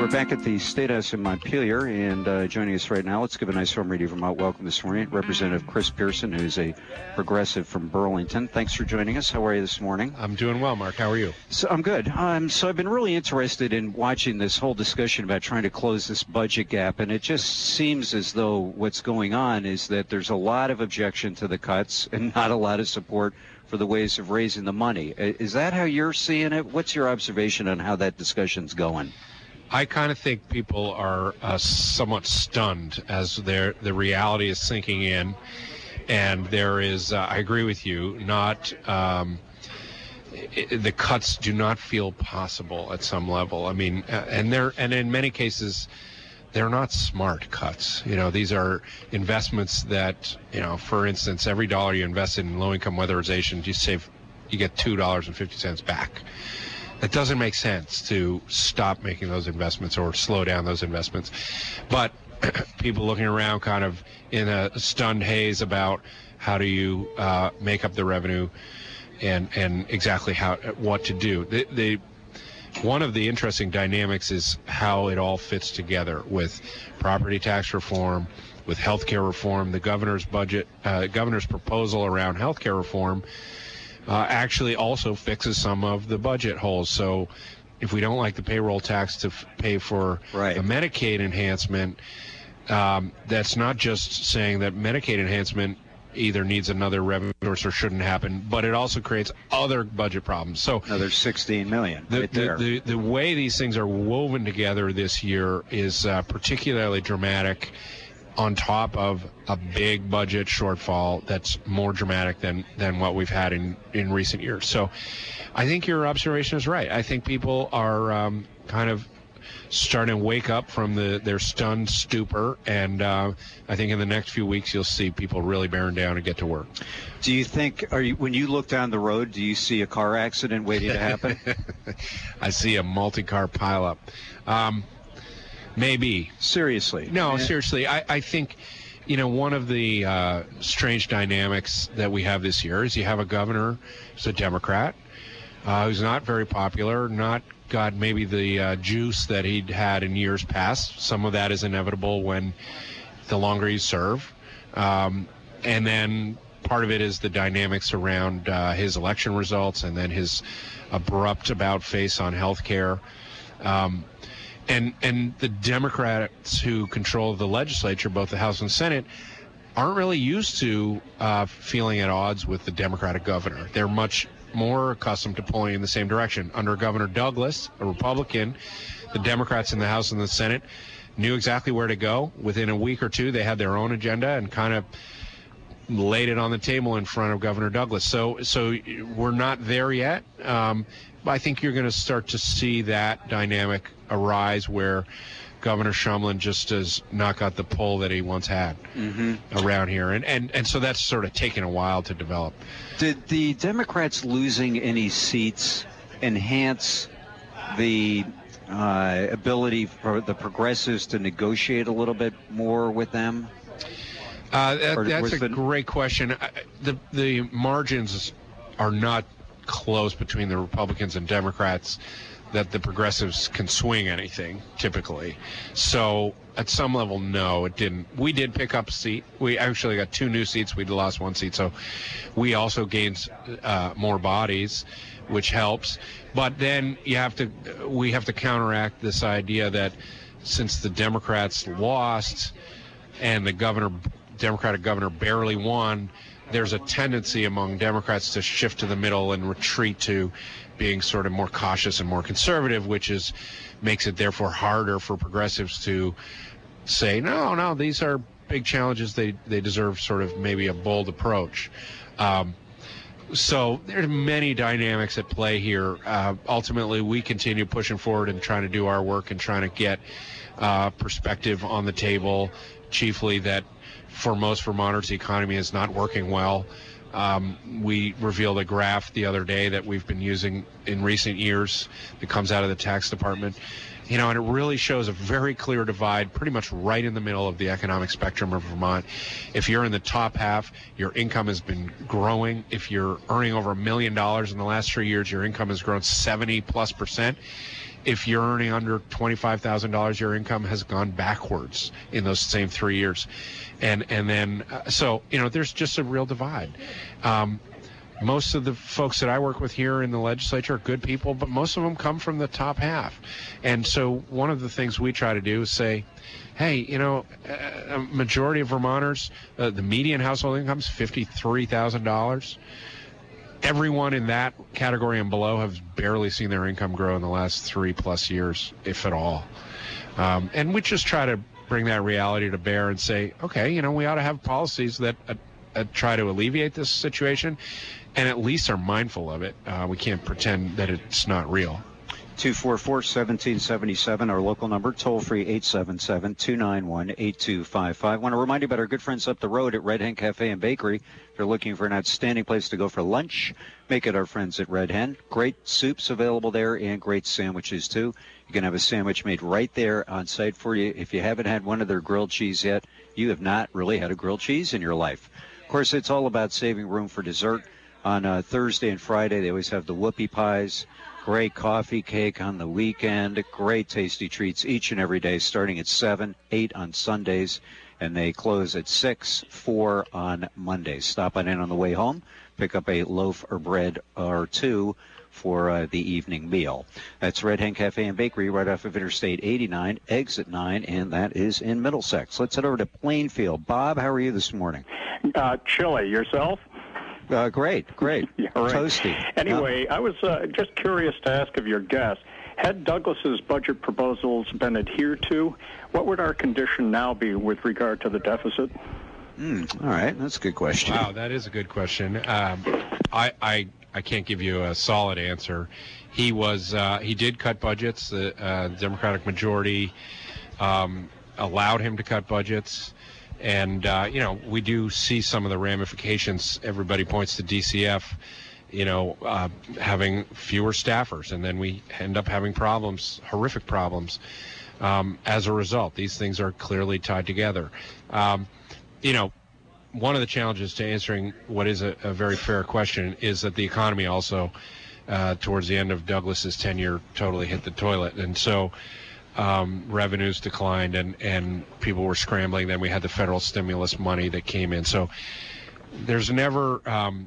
Back at the State House in Montpelier, and joining us right now, let's give a nice home Radio Vermont welcome this morning, Representative Chris Pearson, who's a progressive from Burlington. Thanks for joining us. How are you this morning? I'm doing well, Mark. How are you? So I'm good. So I've been really interested in watching this whole discussion about trying to close this budget gap, and it just seems as though what's going on is that there's a lot of objection to the cuts and not a lot of support for the ways of raising the money. Is that how you're seeing it? What's your observation on how that discussion's going? I kind of think people are somewhat stunned as the reality is sinking in, and there is, I agree with you, the cuts do not feel possible at some level. I mean, and in many cases, they're not smart cuts. You know, these are investments that, you know, for instance, every dollar you invest in low-income weatherization, you get $2.50 back. It doesn't make sense to stop making those investments or slow down those investments. But people looking around kind of in a stunned haze about how do you make up the revenue and exactly what to do. One of the interesting dynamics is how it all fits together with property tax reform, with healthcare reform. The governor's proposal around healthcare reform actually also fixes some of the budget holes. So if we don't like the payroll tax to pay for the Medicaid enhancement, that's not just saying that Medicaid enhancement either needs another revenue source or shouldn't happen, but it also creates other budget problems. So another $16 million right there. The way these things are woven together this year is particularly dramatic, on top of a big budget shortfall that's more dramatic than what we've had in recent years. So I think your observation is right. I think people are kind of starting to wake up from their stunned stupor, and I think in the next few weeks you'll see people really bearing down and get to work. Do you think, when you look down the road, do you see a car accident waiting to happen? I see a multi-car pileup. Maybe. Seriously? No, seriously. I think, one of the strange dynamics that we have this year is you have a governor who's a Democrat, who's not very popular, not got maybe the juice that he'd had in years past. Some of that is inevitable when the longer you serve. And then part of it is the dynamics around his election results and then his abrupt about-face on health care. And the Democrats who control the legislature, both the House and Senate, aren't really used to feeling at odds with the Democratic governor. They're much more accustomed to pulling in the same direction. Under Governor Douglas, a Republican, the Democrats in the House and the Senate knew exactly where to go. Within a week or two, they had their own agenda and kind of laid it on the table in front of Governor Douglas. So we're not there yet. I think you're going to start to see that dynamic arise where Governor Shumlin just has not got the pull that he once had around here. And so that's sort of taken a while to develop. Did the Democrats losing any seats enhance the ability for the progressives to negotiate a little bit more with them? That's a great question. The margins are not close between the Republicans and Democrats that the progressives can swing anything typically. So at some level, no, it didn't. We did pick up a seat. We actually got 2 new seats. We'd lost 1 seat. So we also gained more bodies, which helps. But then we have to counteract this idea that since the Democrats lost and the Democratic governor barely won, there's a tendency among Democrats to shift to the middle and retreat to being sort of more cautious and more conservative, which makes it therefore harder for progressives to say, no, these are big challenges. They deserve sort of maybe a bold approach. So there's many dynamics at play here. Ultimately, we continue pushing forward and trying to do our work and trying to get perspective on the table, chiefly that for most Vermonters, the economy is not working well. We revealed a graph the other day that we've been using in recent years that comes out of the tax department. And it really shows a very clear divide pretty much right in the middle of the economic spectrum of Vermont. If you're in the top half, your income has been growing. If you're earning over $1 million in the last 3 years, your income has grown 70+%. if you're earning under $25,000, your income has gone backwards in those same 3 years. And then, so, there's just a real divide. Most of the folks that I work with here in the legislature are good people, but most of them come from the top half. And so one of the things we try to do is say, hey, a majority of Vermonters, the median household income is $53,000. Everyone in that category and below have barely seen their income grow in the last 3+ years, if at all. And we just try to bring that reality to bear and say, okay, we ought to have policies that try to alleviate this situation and at least are mindful of it. We can't pretend that it's not real. 244-1777, our local number, toll-free 877-291-8255. I want to remind you about our good friends up the road at Red Hen Cafe and Bakery. If you're looking for an outstanding place to go for lunch, make it our friends at Red Hen. Great soups available there and great sandwiches, too. You can have a sandwich made right there on site for you. If you haven't had one of their grilled cheese yet, you have not really had a grilled cheese in your life. Of course, it's all about saving room for dessert. On Thursday and Friday, they always have the whoopie pies. Great coffee cake on the weekend. Great tasty treats each and every day, starting at 7, 8 on Sundays, and they close at 6, 4 on Mondays. Stop on in on the way home. Pick up a loaf or bread or two for the evening meal. That's Red Hen Cafe and Bakery right off of Interstate 89, exit 9, and that is in Middlesex. Let's head over to Plainfield. Bob, how are you this morning? Chilly. Yourself? Great. Yeah, right. Toasty. Anyway, I was just curious to ask of your guest, had Douglas's budget proposals been adhered to, what would our condition now be with regard to the deficit? All right, that's a good question. Wow, that is a good question. I can't give you a solid answer. He did cut budgets. The Democratic majority allowed him to cut budgets. And, we do see some of the ramifications. Everybody points to DCF, having fewer staffers. And then we end up having problems, horrific problems, as a result. These things are clearly tied together. One of the challenges to answering what is a very fair question is that the economy also, towards the end of Douglas's tenure, totally hit the toilet. And so revenues declined and people were scrambling. Then we had the federal stimulus money that came in. So there's never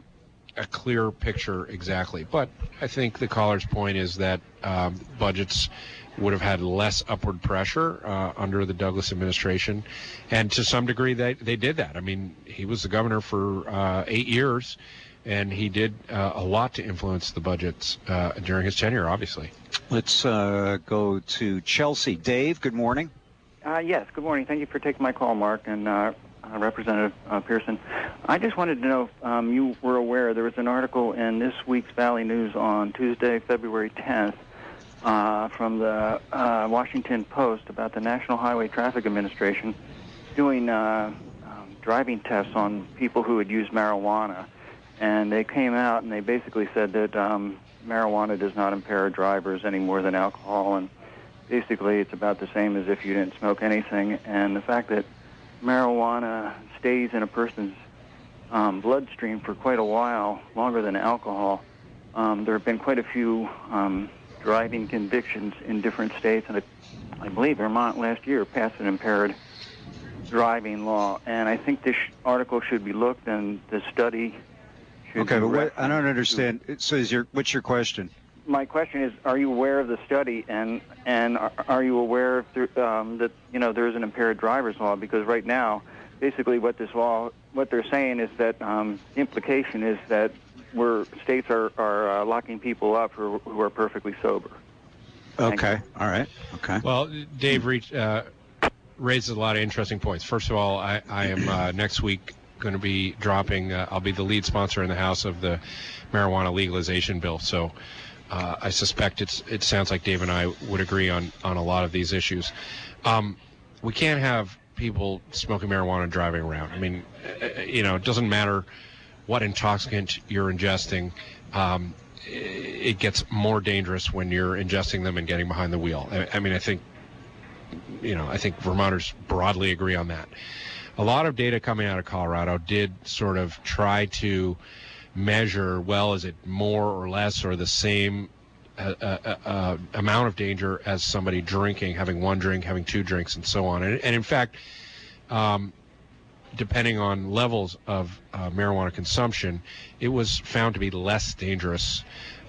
a clear picture exactly. But I think the caller's point is that budgets would have had less upward pressure under the Douglas administration. And to some degree, they did that. I mean, he was the governor for 8 years, and he did a lot to influence the budgets during his tenure, obviously. Let's go to Chelsea. Dave, good morning. Yes, good morning. Thank you for taking my call, Mark, and Representative Pearson. I just wanted to know if you were aware there was an article in this week's Valley News on Tuesday, February 10th, from the Washington Post about the National Highway Traffic Administration doing driving tests on people who had used marijuana. And they came out and they basically said that marijuana does not impair drivers any more than alcohol, and basically it's about the same as if you didn't smoke anything. And the fact that marijuana stays in a person's bloodstream for quite a while, longer than alcohol, there have been quite a few driving convictions in different states, and I believe Vermont last year passed an impaired driving law. And I think this article should be looked, and the study should Okay, be but I don't understand. So what's your question? My question is, are you aware of the study, and are you aware of that there is an impaired driver's law? Because right now, basically what they're saying is that the implication is that states are locking people up who are perfectly sober. Okay, all right, okay. Well, Dave raises a lot of interesting points. First of all, I am next week going to be dropping, I'll be the lead sponsor in the House of the marijuana legalization bill. So I suspect it sounds like Dave and I would agree on a lot of these issues. We can't have people smoking marijuana and driving around. I mean, it doesn't matter what intoxicant you're ingesting. It gets more dangerous when you're ingesting them and getting behind the wheel. I mean, I think Vermonters broadly agree on that. A lot of data coming out of Colorado did sort of try to measure, well, is it more or less or the same amount of danger as somebody drinking, having one drink, having two drinks, and so on. And in fact, depending on levels of marijuana consumption, it was found to be less dangerous.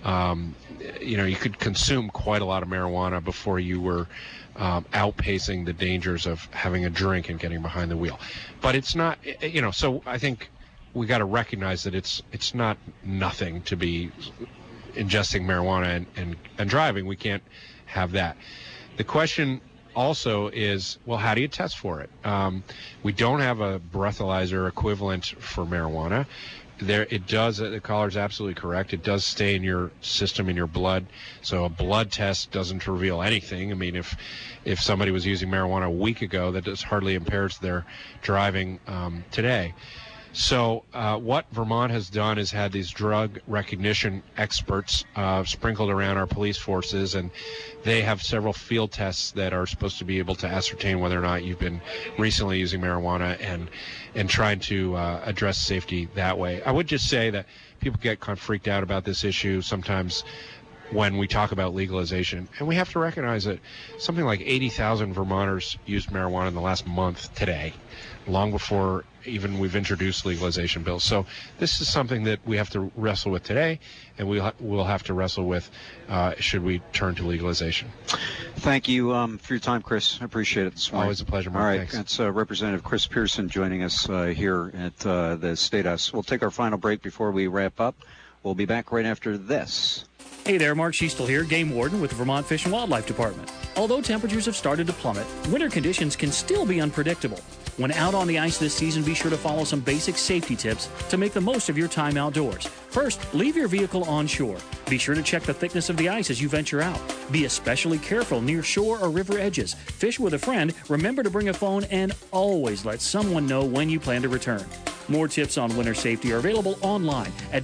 You could consume quite a lot of marijuana before you were outpacing the dangers of having a drink and getting behind the wheel. But it's not, so I think we got to recognize that it's not nothing to be ingesting marijuana and driving. We can't have that. The question also is, well, how do you test for it? We don't have a breathalyzer equivalent for marijuana. It does, the caller's absolutely correct. It does stay in your system, in your blood. So a blood test doesn't reveal anything. I mean, if somebody was using marijuana a week ago, that just hardly impairs their driving today. So what Vermont has done is had these drug recognition experts sprinkled around our police forces, and they have several field tests that are supposed to be able to ascertain whether or not you've been recently using marijuana and trying to address safety that way. I would just say that people get kind of freaked out about this issue sometimes when we talk about legalization, and we have to recognize that something like 80,000 Vermonters used marijuana in the last month today, long before even we've introduced legalization bills. So this is something that we have to wrestle with today, and we'll have to wrestle with should we turn to legalization. Thank you for your time, Chris. I appreciate it this morning. Always a pleasure, Mark. All right, Thanks. that's Representative Chris Pearson joining us here at the State House. We'll take our final break before we wrap up. We'll be back right after this. Hey there, Mark Schiestel here, Game Warden with the Vermont Fish and Wildlife Department. Although temperatures have started to plummet, winter conditions can still be unpredictable. When out on the ice this season, be sure to follow some basic safety tips to make the most of your time outdoors. First, leave your vehicle on shore. Be sure to check the thickness of the ice as you venture out. Be especially careful near shore or river edges. Fish with a friend, remember to bring a phone, and always let someone know when you plan to return. More tips on winter safety are available online at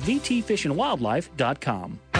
vtfishandwildlife.com.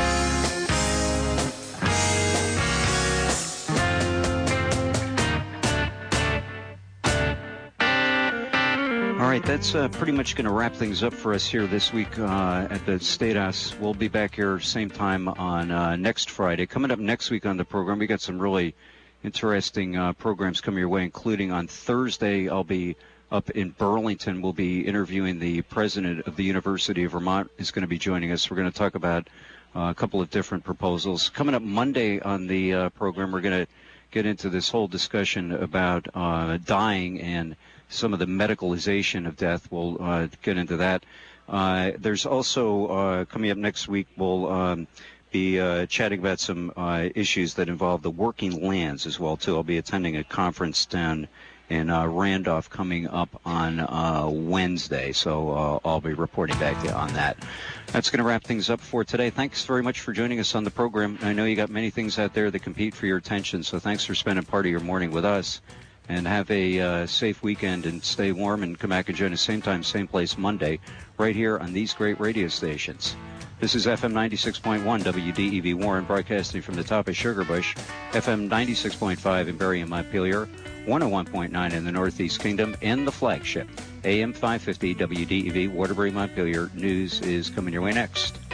All right, that's pretty much going to wrap things up for us here this week at the State House. We'll be back here same time on next Friday. Coming up next week on the program, we got some really interesting programs coming your way, including on Thursday, I'll be up in Burlington. We'll be interviewing the president of the University of Vermont is going to be joining us. We're going to talk about a couple of different proposals. Coming up Monday on the program, we're going to get into this whole discussion about dying and some of the medicalization of death. We'll get into that. There's also, coming up next week, we'll be chatting about some issues that involve the working lands as well, too. I'll be attending a conference down in Randolph coming up on Wednesday, so I'll be reporting back to you on that. That's going to wrap things up for today. Thanks very much for joining us on the program. I know you got many things out there that compete for your attention, so thanks for spending part of your morning with us. And have a safe weekend and stay warm, and come back and join us same time, same place Monday, right here on these great radio stations. This is FM 96.1 WDEV Warren, broadcasting from the top of Sugarbush, FM 96.5 in Berry and Montpelier, 101.9 in the Northeast Kingdom, and the flagship, AM 550 WDEV Waterbury Montpelier. News is coming your way next.